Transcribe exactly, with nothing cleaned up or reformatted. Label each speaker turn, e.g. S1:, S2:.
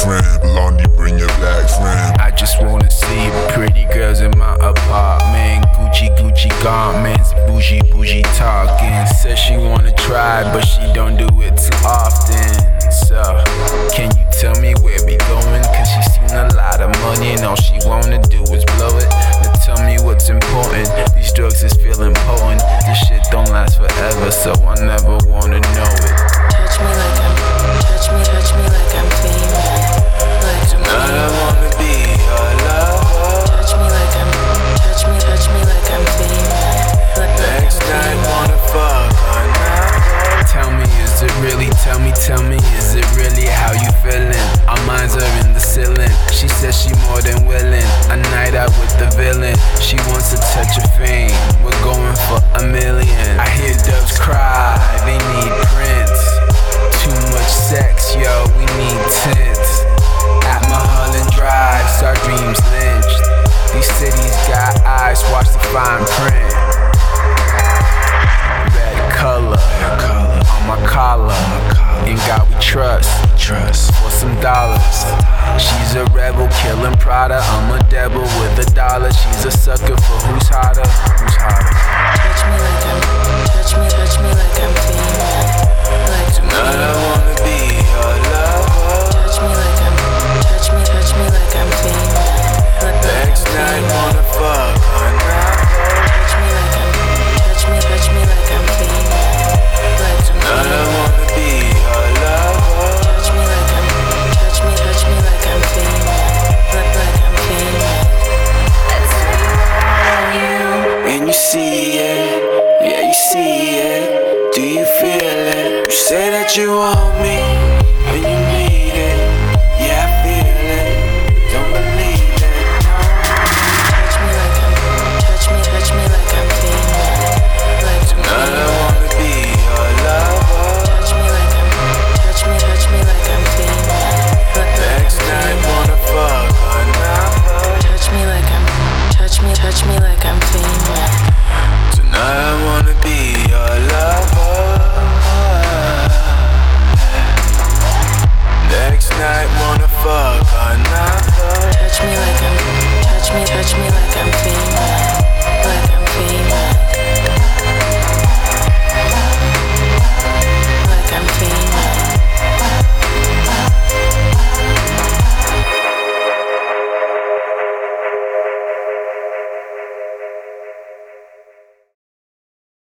S1: friend. Blondie, bring your black friend.
S2: I just wanna see pretty girls in my apartment. Gucci, Gucci garments, bougie, bougie talking. Says she wanna try, but she don't do it too often. So, can you tell me where we going? Cause she's seen a lot of money and all she wanna do is blow it. Now tell me what's important. These drugs is feeling potent. This shit don't last forever, so I never wanna know it.
S3: Touch me like I'm, touch me, touch me like I'm famous. Like
S2: Tonight I wanna be your lover.
S3: touch me like I'm, touch me, touch me like I'm famous. Like
S2: Next night wanna fuck or not. Tell me, is it really, tell me, tell me, is it really how you feeling? Our minds are in the ceiling. She says she more than willing. A night out with the villain. She wants a touch of fame. We're going for a million. I hear doves cry, they need Prince. Too much sex, yo, we need tents. At Mulholland Drive, our dreams lynched. These cities got eyes, watch the fine print. Red color, on my collar. In God we trust, trust for some dollars. She's a rebel, killing Prada. I'm a devil with a dollar. She's a sucker for who's hotter, who's hotter.
S3: touch me like I'm, touch me, touch me like I'm famous. Like
S2: Tonight I wanna be your lover.
S3: touch me like